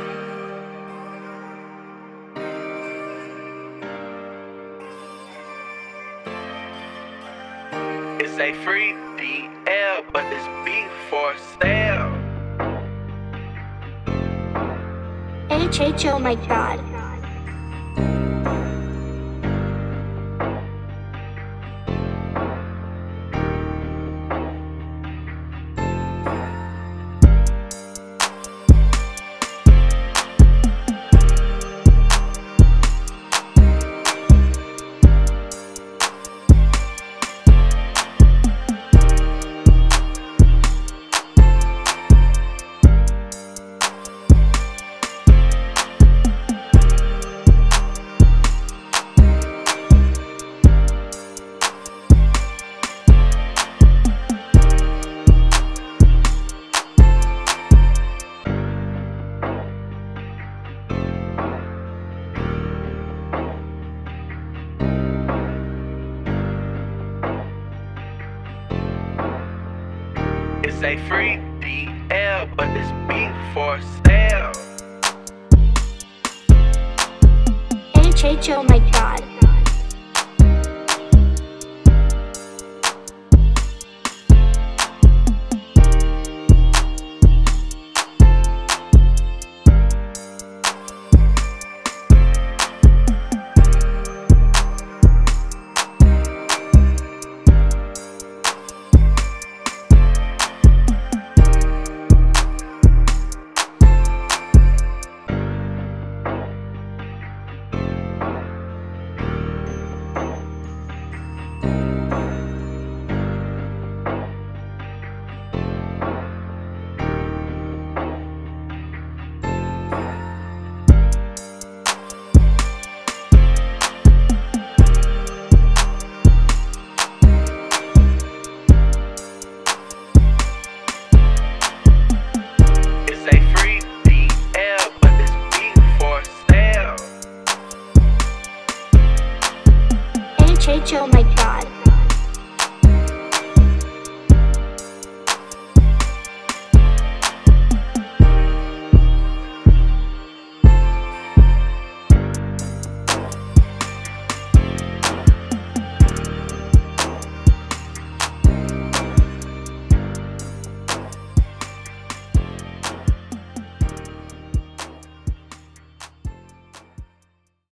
It's a free DL, but it's beat for sale. Oh my god. It's a free DL, but it's beat for sale. Oh my god. It's a free DL, but it's beat for sale. Oh my god.